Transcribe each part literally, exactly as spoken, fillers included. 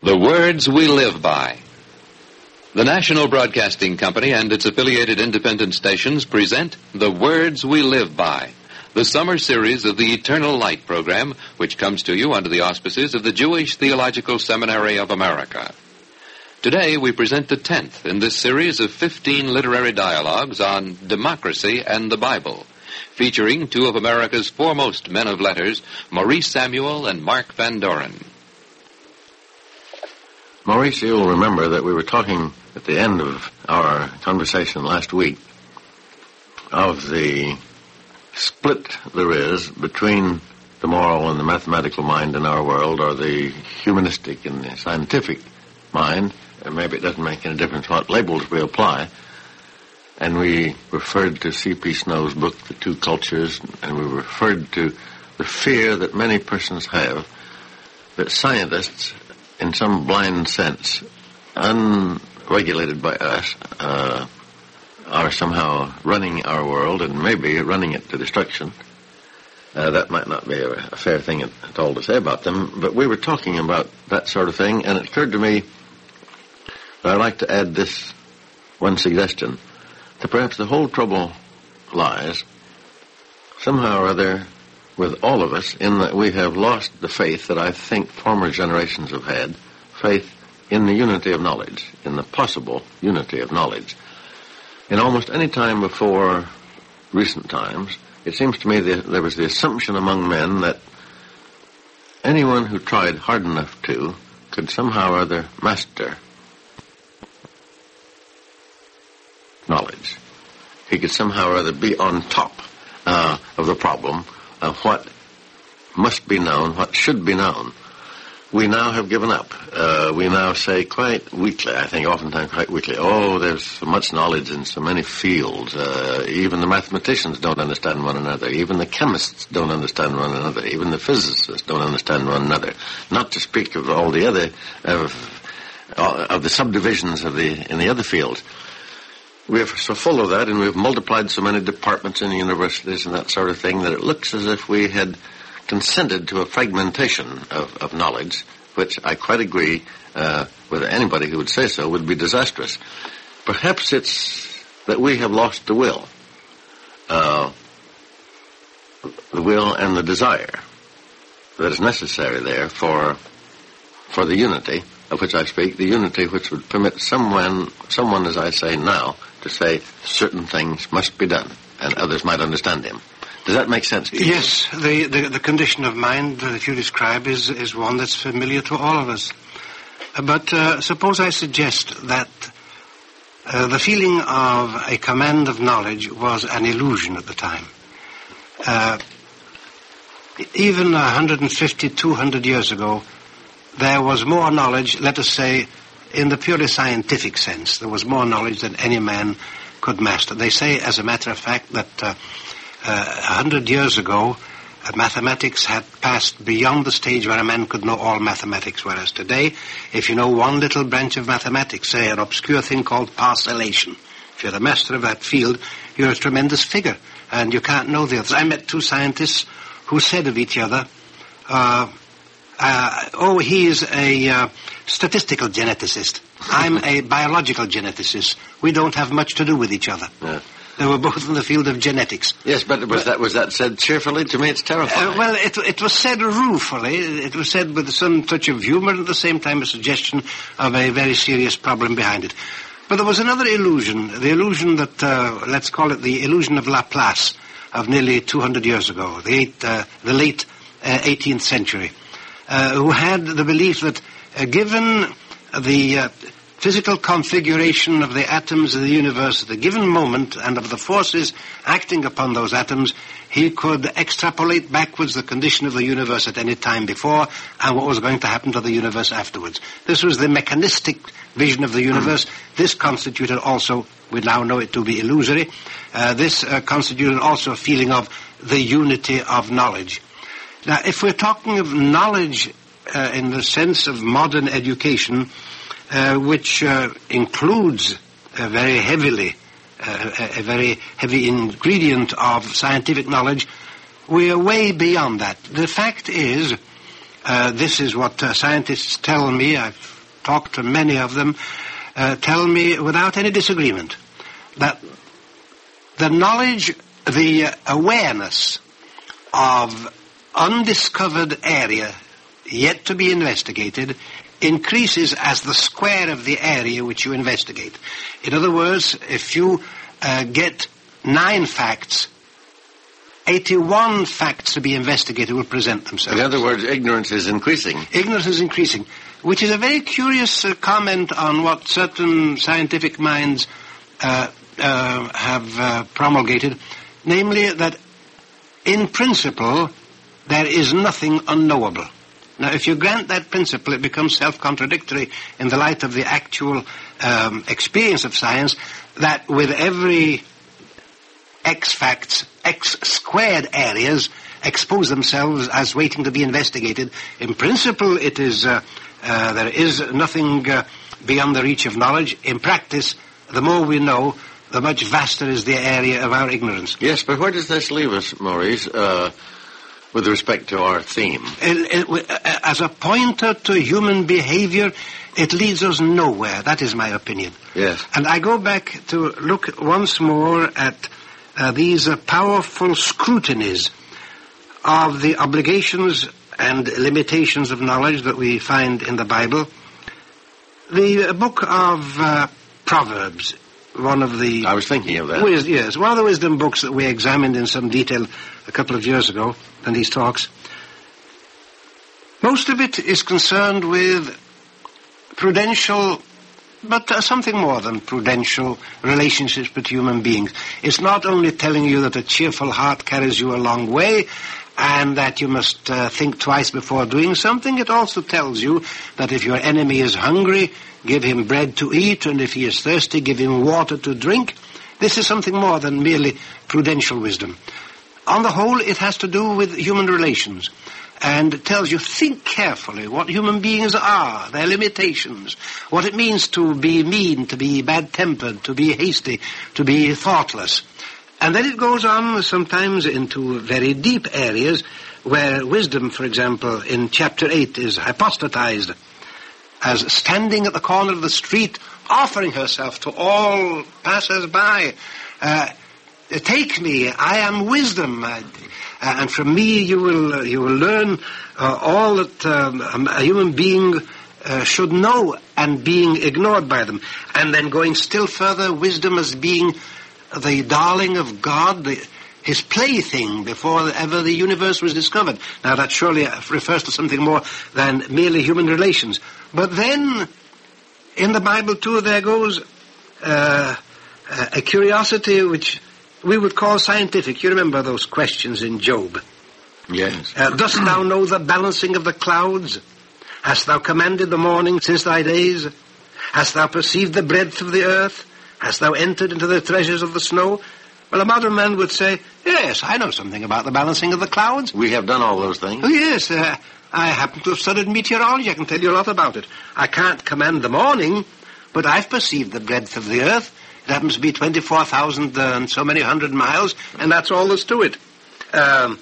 The words we live by. The National Broadcasting Company and its affiliated independent stations present The Words We Live By, the summer series of the Eternal Light program, which comes to you under the auspices of the Jewish Theological Seminary of America. Today we present the tenth in this series of fifteen literary dialogues on democracy and the Bible, featuring two of America's foremost men of letters, Maurice Samuel and Mark Van Doren. Maurice, you'll remember that we were talking at the end of our conversation last week of the split there is between the moral and the mathematical mind in our world, or the humanistic and the scientific mind, and maybe it doesn't make any difference what labels we apply. And we referred to C P Snow's book, The Two Cultures, and we referred to the fear that many persons have that scientists, in some blind sense, unregulated by us, uh, are somehow running our world and maybe running it to destruction. Uh, that might not be a, a fair thing at, at all to say about them, but we were talking about that sort of thing, and it occurred to me that I'd like to add this one suggestion, that perhaps the whole trouble lies, somehow or other, with all of us, in that we have lost the faith that I think former generations have had, faith in the unity of knowledge, in the possible unity of knowledge. In almost any time before recent times, it seems to me that there was the assumption among men that anyone who tried hard enough to could somehow or other master knowledge. He could somehow or other be on top uh, of the problem of what must be known, what should be known. We now have given up. Uh, we now say quite weakly, I think oftentimes quite weakly, oh, there's so much knowledge in so many fields. Uh, even the mathematicians don't understand one another. Even the chemists don't understand one another. Even the physicists don't understand one another. Not to speak of all the other, of, of the subdivisions of the in the other fields. We're so full of that, and we've multiplied so many departments in universities and that sort of thing, that it looks as if we had consented to a fragmentation of, of knowledge, which I quite agree uh, with anybody who would say so, would be disastrous. Perhaps it's that we have lost the will, uh, the will and the desire that is necessary there for for the unity of which I speak, the unity which would permit someone, someone, as I say now, to say certain things must be done, and others might understand him. Does that make sense to you? Yes, the, the, the condition of mind that you describe is, is one that's familiar to all of us. Uh, but uh, suppose I suggest that uh, the feeling of a command of knowledge was an illusion at the time. Uh, even one hundred fifty, two hundred years ago, there was more knowledge, let us say, in the purely scientific sense. There was more knowledge than any man could master. They say, as a matter of fact, that uh, uh, a hundred years ago, uh, mathematics had passed beyond the stage where a man could know all mathematics, whereas today, if you know one little branch of mathematics, say an obscure thing called parcellation, if you're the master of that field, you're a tremendous figure, and you can't know the others. I met two scientists who said of each other, uh, Uh, oh, he's a uh, statistical geneticist. I'm a biological geneticist. We don't have much to do with each other. Yeah. They were both in the field of genetics. Yes, but was but, that was that said cheerfully? To me, it's terrifying. Uh, well, it, it was said ruefully. It was said with some touch of humor, and at the same time a suggestion of a very serious problem behind it. But there was another illusion, the illusion that, uh, let's call it the illusion of Laplace, of nearly two hundred years ago, the, eight, uh, the late uh, eighteenth century. Uh, who had the belief that uh, given the uh, physical configuration of the atoms of the universe at a given moment and of the forces acting upon those atoms, he could extrapolate backwards the condition of the universe at any time before and what was going to happen to the universe afterwards. This was the mechanistic vision of the universe. This constituted also, we now know it to be illusory, uh, this uh, constituted also a feeling of the unity of knowledge. Now, if we're talking of knowledge uh, in the sense of modern education, uh, which uh, includes uh, very heavily, uh, a, a very heavy ingredient of scientific knowledge, we are way beyond that. The fact is, uh, this is what uh, scientists tell me, I've talked to many of them, uh, tell me without any disagreement that the knowledge, the awareness of undiscovered area yet to be investigated increases as the square of the area which you investigate. In other words, if you uh, get nine facts, eighty-one facts to be investigated will present themselves. In other words, ignorance is increasing. Ignorance is increasing, which is a very curious uh, comment on what certain scientific minds uh, uh, have uh, promulgated, namely that in principle there is nothing unknowable. Now, if you grant that principle, it becomes self-contradictory in the light of the actual um, experience of science, that with every X facts, X squared areas expose themselves as waiting to be investigated. In principle, it is uh, uh, there is nothing uh, beyond the reach of knowledge. In practice, the more we know, the much vaster is the area of our ignorance. Yes, but where does this leave us, Maurice, uh, with respect to our theme? It, it, as a pointer to human behavior, it leads us nowhere. That is my opinion. Yes. And I go back to look once more at uh, these uh, powerful scrutinies of the obligations and limitations of knowledge that we find in the Bible. The uh, book of uh, Proverbs, one of the... I was thinking of that. Wis- yes, one of the wisdom books that we examined in some detail a couple of years ago in these talks. Most of it is concerned with prudential, but uh, something more than prudential relationships between human beings. It's not only telling you that a cheerful heart carries you a long way and that you must uh, think twice before doing something. It also tells you that if your enemy is hungry, give him bread to eat, and if he is thirsty, give him water to drink. This is something more than merely prudential wisdom. On the whole, it has to do with human relations, and it tells you, think carefully what human beings are, their limitations, what it means to be mean, to be bad-tempered, to be hasty, to be thoughtless. And then it goes on sometimes into very deep areas where wisdom, for example, in chapter eight is hypostatized as standing at the corner of the street, offering herself to all passers-by. Uh, take me, I am wisdom, uh, and from me you will uh, you will learn uh, all that um, a human being uh, should know, and being ignored by them. And then going still further, wisdom as being the darling of God, the, his plaything before ever the universe was discovered. Now that surely refers to something more than merely human relations. But then, in the Bible too, there goes uh, a curiosity which we would call scientific. You remember those questions in Job? Yes. Uh, dost thou know the balancing of the clouds? Hast thou commanded the morning since thy days? Hast thou perceived the breadth of the earth? Hast thou entered into the treasures of the snow? Well, a modern man would say, yes, I know something about the balancing of the clouds. We have done all those things. Oh, yes, uh, I happen to have studied meteorology. I can tell you a lot about it. I can't command the morning, but I've perceived the breadth of the earth. It happens to be twenty-four thousand and so many hundred miles, and that's all there's to it. Um,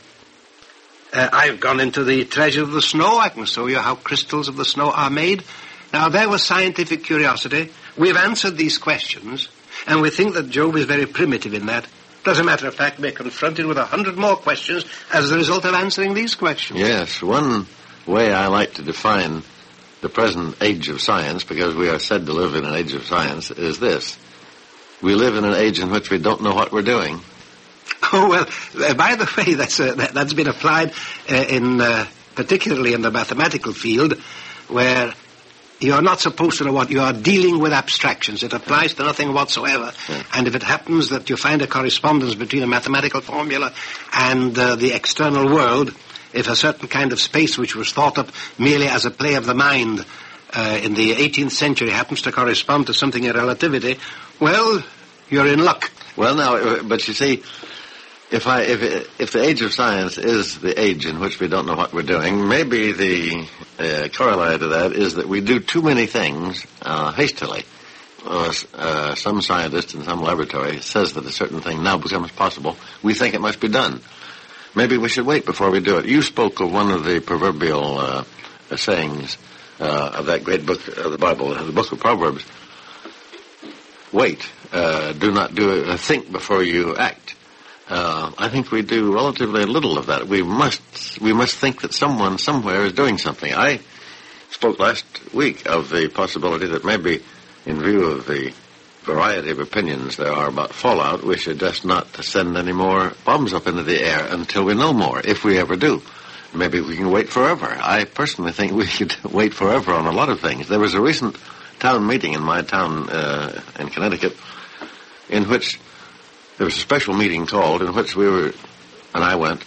uh, I've gone into the treasure of the snow. I can show you how crystals of the snow are made. Now, there was scientific curiosity. We've answered these questions, and we think that Job is very primitive in that. As a matter of fact, we're confronted with a hundred more questions as a result of answering these questions. Yes, one way I like to define the present age of science, because we are said to live in an age of science, is this. We live in an age in which we don't know what we're doing. Oh, well, uh, by the way, that's uh, that, that's been applied uh, in, uh, particularly in the mathematical field, where you are not supposed to know what you are dealing with abstractions. It applies to nothing whatsoever. Yeah. And if it happens that you find a correspondence between a mathematical formula and uh, the external world, if a certain kind of space which was thought up merely as a play of the mind uh, in the eighteenth century happens to correspond to something in relativity, well, you're in luck. Well, now, but you see, if I if if the age of science is the age in which we don't know what we're doing, maybe the uh, corollary to that is that we do too many things uh, hastily. Uh, uh, some scientist in some laboratory says that a certain thing now becomes possible. We think it must be done. Maybe we should wait before we do it. You spoke of one of the proverbial uh, sayings uh, of that great book of the Bible, the book of Proverbs. Wait, uh, do not do uh, think before you act. Uh, I think we do relatively little of that. We must we must think that someone somewhere is doing something. I spoke last week of the possibility that maybe, in view of the variety of opinions there are about fallout, we should just not send any more bombs up into the air until we know more, if we ever do. Maybe we can wait forever. I personally think we should wait forever on a lot of things. There was a recent town meeting in my town uh, in Connecticut in which there was a special meeting called in which we were, and I went,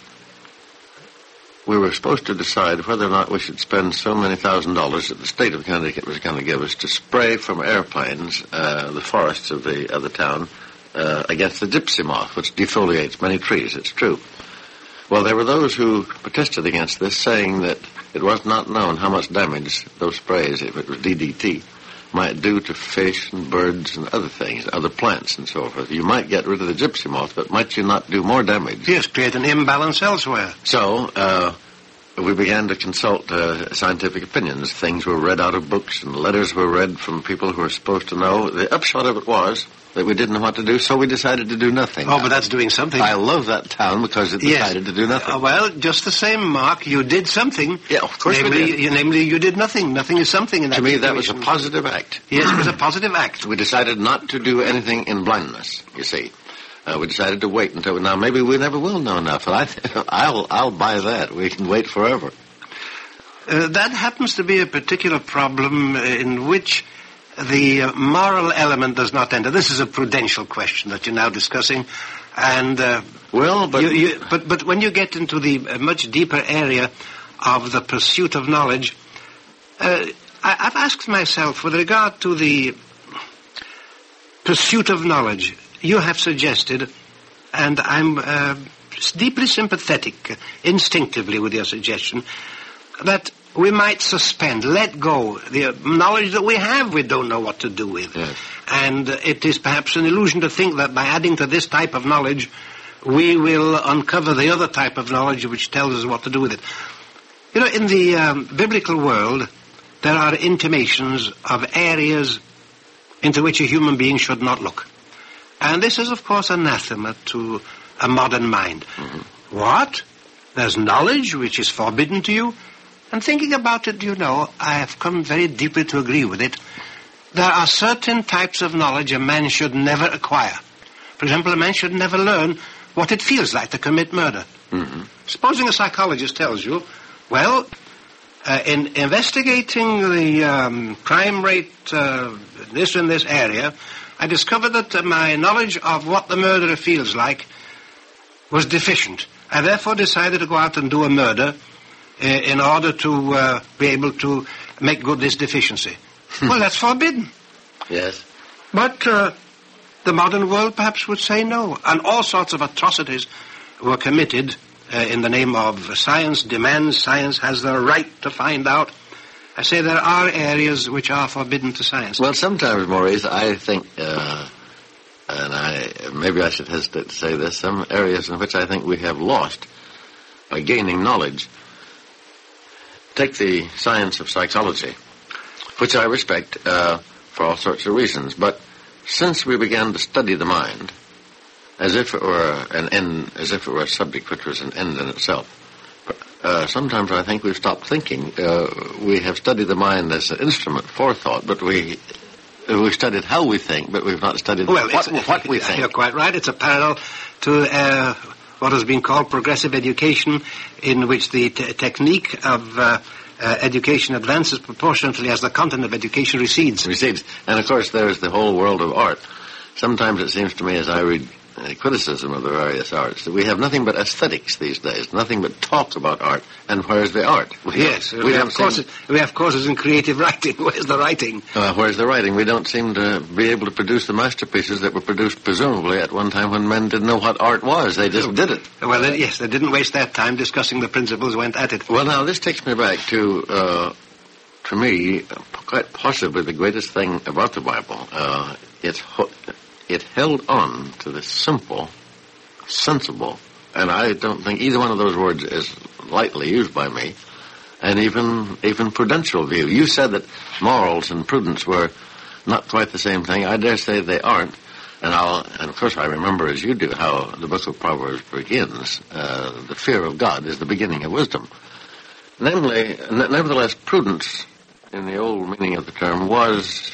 we were supposed to decide whether or not we should spend so many thousand dollars that the state of Connecticut was going to give us to spray from airplanes uh, the forests of the, of the town uh, against the gypsy moth, which defoliates many trees. It's true. Well, there were those who protested against this, saying that it was not known how much damage those sprays, if it was D D T, might do to fish and birds and other things, other plants and so forth. You might get rid of the gypsy moth, but might you not do more damage? Yes, create an imbalance elsewhere. So, uh, we began to consult uh, scientific opinions. Things were read out of books and letters were read from people who were supposed to know. The upshot of it was that we didn't know what to do, so we decided to do nothing. Oh, but that's doing something. I love that town because it decided yes. to do nothing. Uh, well, just the same, Mark, you did something. Yeah, of course namely, we did. You, namely, you did nothing. Nothing is something in that To me, situation. that was a positive act. Yes, it was a positive act. We decided not to do anything in blindness, you see. Uh, we decided to wait until... Now, maybe we never will know enough, and I, I'll, I'll buy that. We can wait forever. Uh, that happens to be a particular problem in which the uh, moral element does not enter. This is a prudential question that you're now discussing, and uh, well, but you, you, but but when you get into the uh, much deeper area of the pursuit of knowledge, uh, I, I've asked myself, with regard to the pursuit of knowledge, you have suggested, and I'm uh, deeply sympathetic, uh, instinctively with your suggestion, that we might suspend, let go, the knowledge that we have we don't know what to do with. Yes. And uh, it is perhaps an illusion to think that by adding to this type of knowledge, we will uncover the other type of knowledge which tells us what to do with it. You know, in the um, biblical world, there are intimations of areas into which a human being should not look. And this is, of course, anathema to a modern mind. Mm-hmm. What? There's knowledge which is forbidden to you? And thinking about it, you know, I have come very deeply to agree with it. There are certain types of knowledge a man should never acquire. For example, a man should never learn what it feels like to commit murder. Mm-hmm. Supposing a psychologist tells you, well, uh, in investigating the um, crime rate uh, this in this area, I discovered that uh, my knowledge of what the murderer feels like was deficient. I therefore decided to go out and do a murder uh, in order to uh, be able to make good this deficiency. Well, that's forbidden. Yes. But uh, the modern world perhaps would say no. And all sorts of atrocities were committed uh, in the name of science demands, science has the right to find out. I say there are areas which are forbidden to science. Well, sometimes, Maurice, I think, uh, and I maybe I should hesitate to say this, some areas in which I think we have lost by gaining knowledge. Take the science of psychology, which I respect uh, for all sorts of reasons. But since we began to study the mind, as if it were an end, as if it were a subject which was an end in itself, uh, sometimes I think we've stopped thinking. Uh, we have studied the mind as an instrument for thought, but we we've studied how we think, but we've not studied well, what, what we think. You're quite right. It's a parallel to uh, what has been called progressive education, in which the t- technique of uh, uh, education advances proportionately as the content of education recedes. Recedes. And, of course, there's the whole world of art. Sometimes it seems to me, as I read uh, criticism of the various arts, that we have nothing but aesthetics these days, nothing but talk about art. And where's the art? We yes, we, we, have courses, we have courses in creative writing. Where's the writing? Uh, where's the writing? We don't seem to be able to produce the masterpieces that were produced, presumably, at one time when men didn't know what art was. They just did it. Well, uh, yes, they didn't waste their time discussing the principles, went at it. Well, now, this takes me back to, uh, to me, quite possibly the greatest thing about the Bible. Uh, it's... Ho- It held on to the simple, sensible, and I don't think either one of those words is lightly used by me, and even even prudential view. You said that morals and prudence were not quite the same thing. I dare say they aren't. And I'll, and of course I remember, as you do, how the book of Proverbs begins. Uh, the fear of God is the beginning of wisdom. Namely, nevertheless, prudence, in the old meaning of the term, was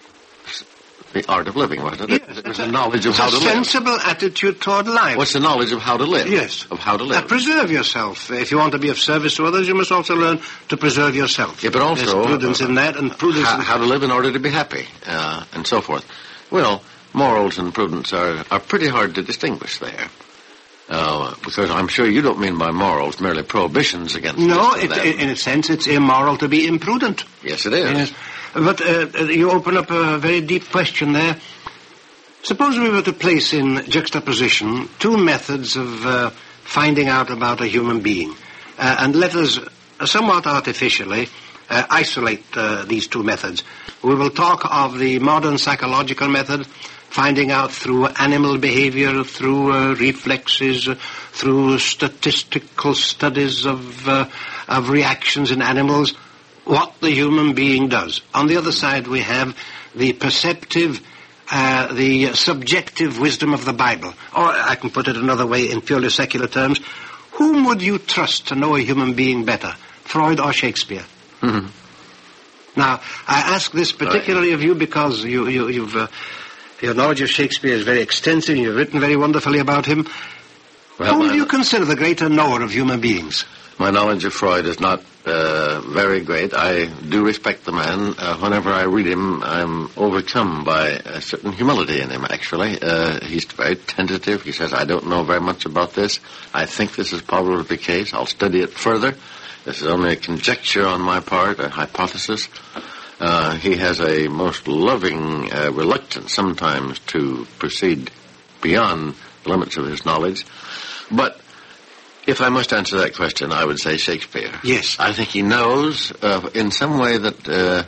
the art of living, wasn't it? Yes, it was the knowledge of it's how a to live. sensible attitude toward life. What's the knowledge of how to live? Yes. Of how to Uh, live. preserve yourself. If you want to be of service to others, you must also learn to preserve yourself. Yeah, but also There's prudence in that, and prudence how, in... how to live in order to be happy, uh, and so forth. Well, morals and prudence are, are pretty hard to distinguish there. Uh, because I'm sure you don't mean by morals merely prohibitions against No, this and it, that. in a sense, it's immoral to be imprudent. Yes, it is. Yes. But uh, you open up a very deep question there. Suppose we were to place in juxtaposition two methods of uh, finding out about a human being. Uh, and let us uh, somewhat artificially uh, isolate uh, these two methods. We will talk of the modern psychological method, finding out through animal behavior, through uh, reflexes, uh, through statistical studies of, uh, of reactions in animals, what the human being does. On the other side, we have the perceptive, uh, the subjective wisdom of the Bible. Or I can put it another way in purely secular terms. Whom would you trust to know a human being better, Freud or Shakespeare? Mm-hmm. Now, I ask this particularly of you because you, you, you've, uh, your knowledge of Shakespeare is very extensive. You've written very wonderfully about him. Well, Whom my, do you consider the greater knower of human beings? my knowledge of Freud is not uh, very great. I do respect the man. Uh, whenever I read him, I'm overcome by a certain humility in him, actually. Uh, he's very tentative. He says, I don't know very much about this. I think this is probably the case. I'll study it further. This is only a conjecture on my part, a hypothesis. Uh, he has a most loving uh, reluctance sometimes to proceed beyond the limits of his knowledge. But if I must answer that question, I would say Shakespeare. Yes. I think he knows uh, in some way that uh,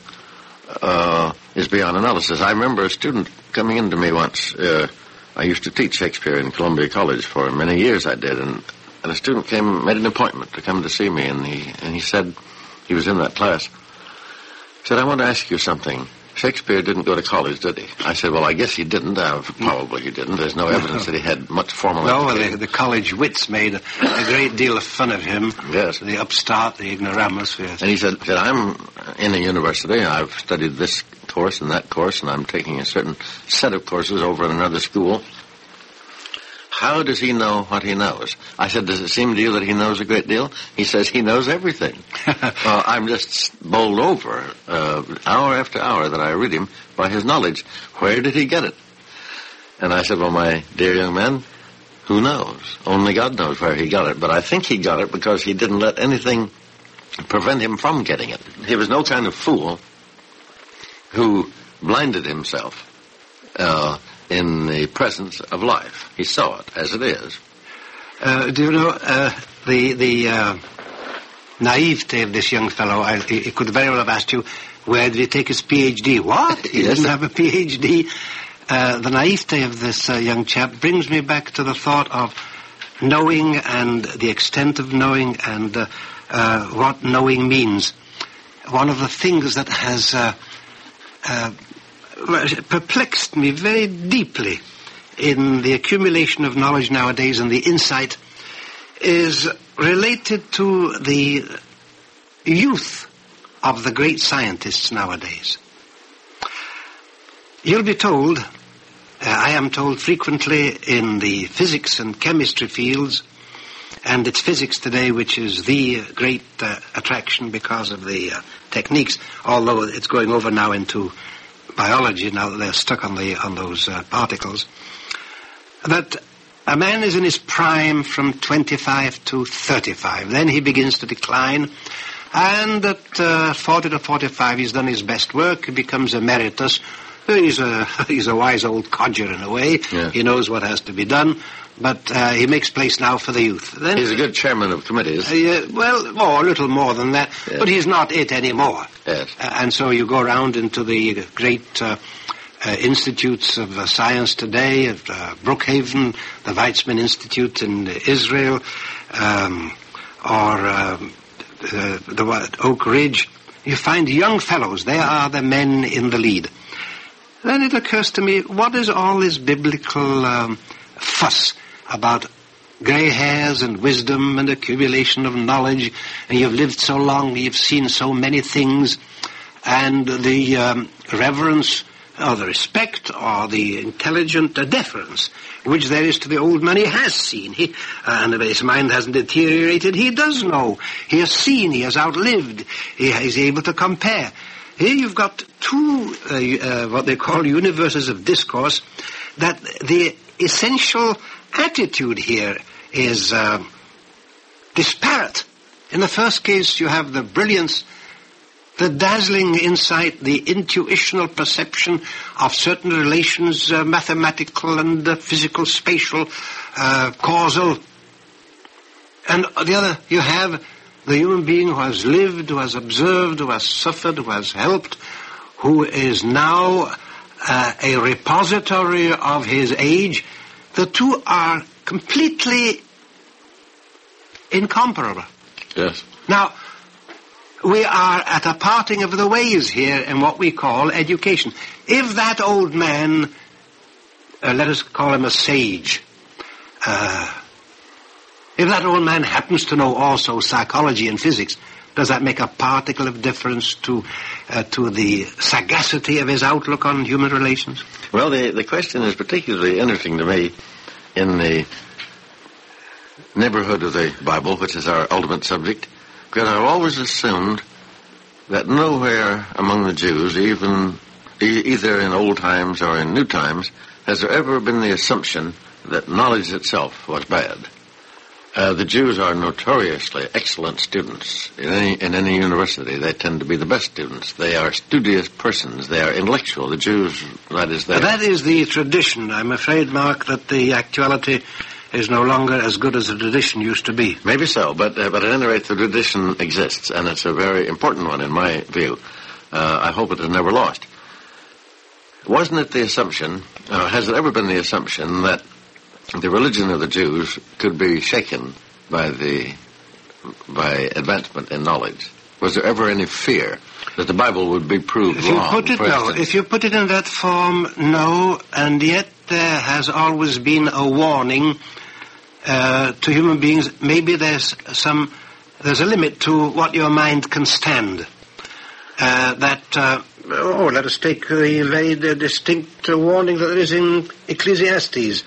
uh, is beyond analysis. I remember a student coming into me once. Uh, I used to teach Shakespeare in Columbia College for many years. I did, and, and a student came, made an appointment to come to see me, and he and he said, he was in that class. He said, I want to ask you something. Shakespeare didn't go to college, did he? I said, well, I guess he didn't. Uh, probably he didn't. There's no evidence that he had much formal No, well, education. the, the college wits made a, a great deal of fun of him. Yes. The upstart, the ignoramus. Yes. And he said, said, I'm in a university. I've studied this course and that course, and I'm taking a certain set of courses over in another school. How does he know what he knows? I said, does it seem to you that he knows a great deal? He says he knows everything. Well, I'm just bowled over uh, hour after hour that I read him by his knowledge. Where did he get it? And I said, well, my dear young man, who knows? Only God knows where he got it. But I think he got it because he didn't let anything prevent him from getting it. He was no kind of fool who blinded himself uh, in the presence of life. He saw it as it is. Uh, do you know, uh, the the uh, naivete of this young fellow, I, he could very well have asked you, where did he take his P H D? What? He Yes. didn't have a P H D. Uh, the naivete of this uh, young chap brings me back to the thought of knowing and the extent of knowing and uh, uh, what knowing means. One of the things that has uh, uh, perplexed me very deeply in the accumulation of knowledge nowadays and the insight is related to the youth of the great scientists nowadays. You'll be told, uh, I am told frequently in the physics and chemistry fields, and it's physics today which is the great uh, attraction because of the uh, techniques, although it's going over now into biology now that they're stuck on the on those uh, particles, that a man is in his prime from twenty-five to thirty-five. Then he begins to decline, and at uh, forty to forty-five he's done his best work. He becomes emeritus. He's a he's a wise old codger in a way. Yeah. He knows what has to be done, but uh, he makes place now for the youth. Then He's a good chairman of committees. uh, well, more, a little more than that, Yeah. but he's not it anymore. Yes. Uh, and so you go around into the great uh, uh, institutes of uh, science today, at uh, Brookhaven, the Weizmann Institute in Israel, um, or um, uh, the Oak Ridge, you find young fellows. They are the men in the lead. Then it occurs to me, what is all this biblical um, fuss about grey hairs and wisdom and accumulation of knowledge, and you've lived so long, you've seen so many things, and the um, reverence or the respect or the intelligent uh, deference which there is to the old man he has seen. He, uh, and his mind hasn't deteriorated. He does know. He has seen. He has outlived. He is able to compare. Here you've got two, uh, uh, what they call universes of discourse, that the essential attitude here is uh, disparate. In the first case, you have the brilliance, the dazzling insight, the intuitional perception of certain relations, uh, mathematical and uh, physical, spatial, uh, causal. And on the other, you have the human being who has lived, who has observed, who has suffered, who has helped, who is now uh, a repository of his age. The two are completely incomparable. Yes. Now, we are at a parting of the ways here in what we call education. If that old man, uh, let us call him a sage, uh, if that old man happens to know also psychology and physics, does that make a particle of difference to uh, to the sagacity of his outlook on human relations? Well, the, the question is particularly interesting to me in the neighborhood of the Bible, which is our ultimate subject, because I've always assumed that nowhere among the Jews, even e- either in old times or in new times, has there ever been the assumption that knowledge itself was bad. Uh, the Jews are notoriously excellent students. In any, in any university, they tend to be the best students. They are studious persons. They are intellectual. The Jews, that is their... That is the tradition. I'm afraid, Mark, that the actuality is no longer as good as the tradition used to be. Maybe so, but uh, but at any rate, the tradition exists, and it's a very important one in my view. Uh, I hope it is never lost. Wasn't it the assumption, uh, has it ever been the assumption that the religion of the Jews could be shaken by the by advancement in knowledge? Was there ever any fear that the Bible would be proved if you wrong? Put it, no. If you put it in that form, no, and yet there has always been a warning uh, to human beings. Maybe there's some, there's a limit to what your mind can stand. Uh, that, uh, oh, let us take the very distinct uh, warning that there is in Ecclesiastes.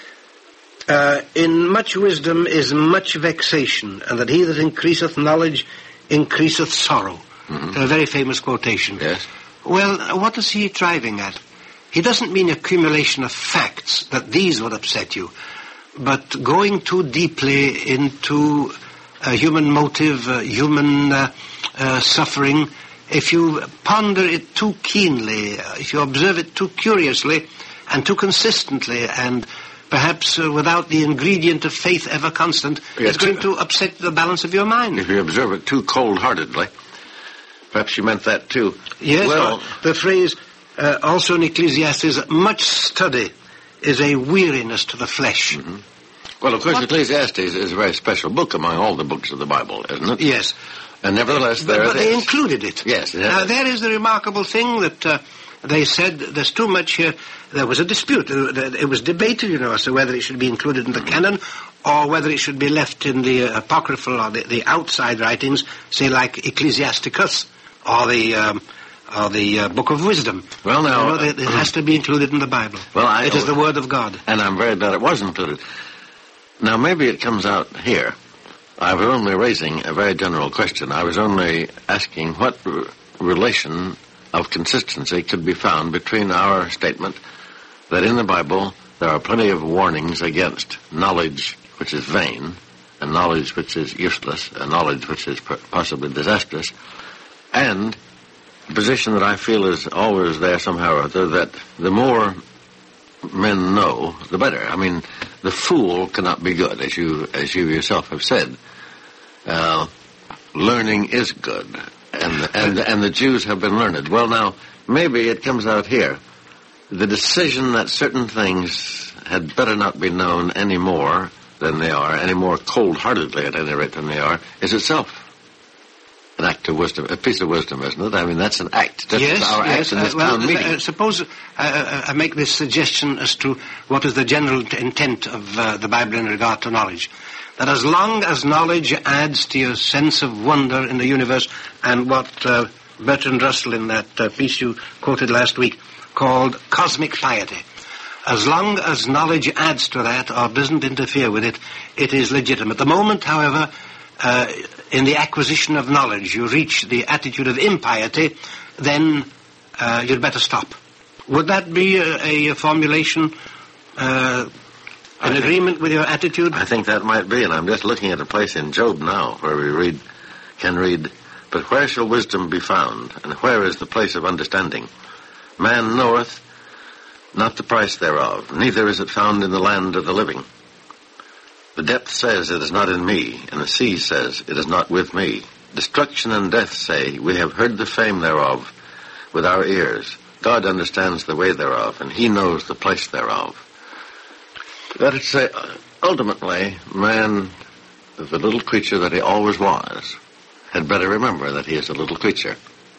Uh, in much wisdom is much vexation, and that he that increaseth knowledge increaseth sorrow. Mm-hmm. A very famous quotation. Yes. Well, what is he driving at? He doesn't mean accumulation of facts, that these would upset you, but going too deeply into uh, human motive, uh, human uh, uh, suffering. If you ponder it too keenly, uh, if you observe it too curiously and too consistently, and perhaps uh, without the ingredient of faith ever constant, yes, it's going to upset the balance of your mind. If you observe it too cold-heartedly, perhaps you meant that too. Yes, well, the phrase uh, also in Ecclesiastes, much study is a weariness to the flesh. Mm-hmm. Well, of course, what? Ecclesiastes is a very special book among all the books of the Bible, isn't it? Yes. And nevertheless, there but, but it they is. included it. Yes. It now, there is the remarkable thing that uh, they said there's too much here. There was a dispute. It was debated, you know, as to whether it should be included in the canon or whether it should be left in the uh, apocryphal or the, the outside writings, say like Ecclesiasticus or the um, or the uh, Book of Wisdom. Well, now... You know, it, it has to be included in the Bible. Well, I, it is the Word of God. And I'm very glad it was included. Now, maybe it comes out here. I was only raising a very general question. I was only asking what r- relation of consistency could be found between our statement that in the Bible there are plenty of warnings against knowledge which is vain, and knowledge which is useless, and knowledge which is p- possibly disastrous, and the position that I feel is always there somehow or other, that the more men know, the better. I mean, the fool cannot be good, as you as you yourself have said. Uh, learning is good, and and and the Jews have been learned. Well, now maybe it comes out here. The decision that certain things had better not be known any more than they are, any more cold-heartedly at any rate than they are, is itself an act of wisdom, a piece of wisdom, isn't it? I mean, that's an act. That's yes, our yes. act in this uh, well, town meeting. Uh, suppose uh, uh, I make this suggestion as to what is the general t- intent of uh, the Bible in regard to knowledge. That as long as knowledge adds to your sense of wonder in the universe, and what uh, Bertrand Russell in that uh, piece you quoted last week called cosmic piety, as long as knowledge adds to that or doesn't interfere with it, it is legitimate. The moment, however, uh, in the acquisition of knowledge you reach the attitude of impiety, then uh, you'd better stop. Would that be a, a formulation uh, in agreement with your attitude? I think that might be, and I'm just looking at a place in Job now where we read, can read, but where shall wisdom be found, and where is the place of understanding? Man knoweth not the price thereof, neither is it found in the land of the living. The depth says, it is not in me, and the sea says, it is not with me. Destruction and death say, we have heard the fame thereof with our ears. God understands the way thereof, and he knows the place thereof. That is to say, ultimately, man, the little creature that he always was, had better remember that he is a little creature.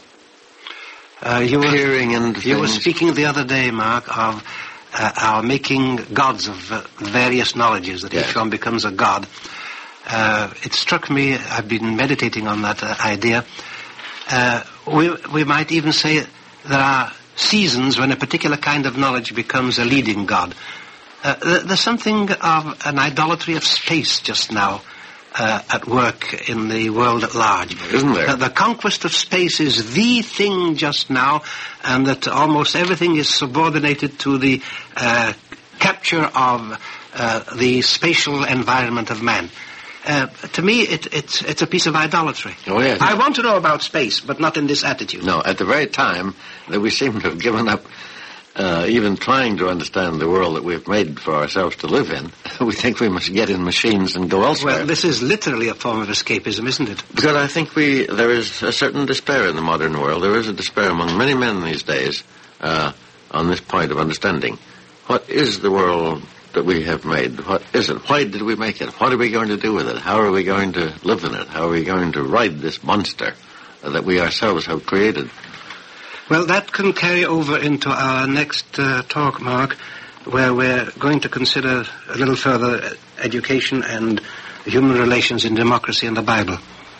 Uh, you were, Peering into you were things. speaking the other day, Mark, of uh, our making gods of uh, various knowledges, that Yes. each one becomes a god. Uh, it struck me, I've been meditating on that uh, idea. Uh, we, we might even say there are seasons when a particular kind of knowledge becomes a leading god. Uh, th- there's something of an idolatry of space just now uh, at work in the world at large. Isn't there? Uh, the conquest of space is the thing just now, and that almost everything is subordinated to the uh, capture of uh, the spatial environment of man. Uh, to me, it, it's, it's a piece of idolatry. Oh, yes. I want to know about space, but not in this attitude. No, at the very time that we seem to have given up uh, even trying to understand the world that we've made for ourselves to live in, we think we must get in machines and go elsewhere. Well, this is literally a form of escapism, isn't it? Because I think we there is a certain despair in the modern world. There is a despair among many men these days uh, on this point of understanding. What is the world that we have made? What is it? Why did we make it? What are we going to do with it? How are we going to live in it? How are we going to ride this monster that we ourselves have created? Well, that can carry over into our next uh, talk, Mark, where we're going to consider a little further education and human relations in democracy and the Bible.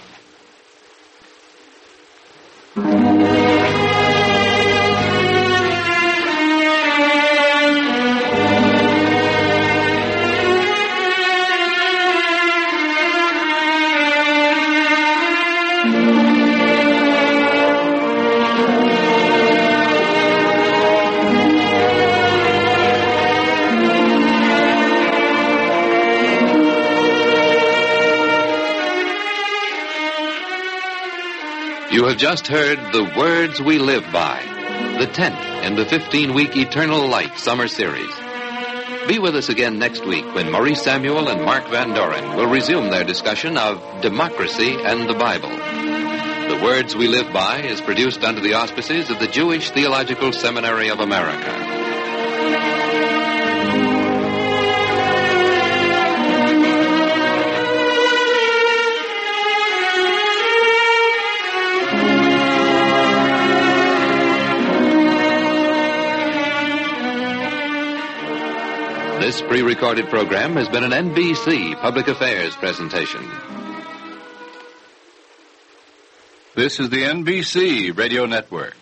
You have just heard The Words We Live By, the tenth in the fifteen-week Eternal Light summer series. Be with us again next week when Maurice Samuel and Mark Van Doren will resume their discussion of democracy and the Bible. The Words We Live By is produced under the auspices of the Jewish Theological Seminary of America. This pre-recorded program has been an N B C Public Affairs presentation. This is the N B C Radio Network.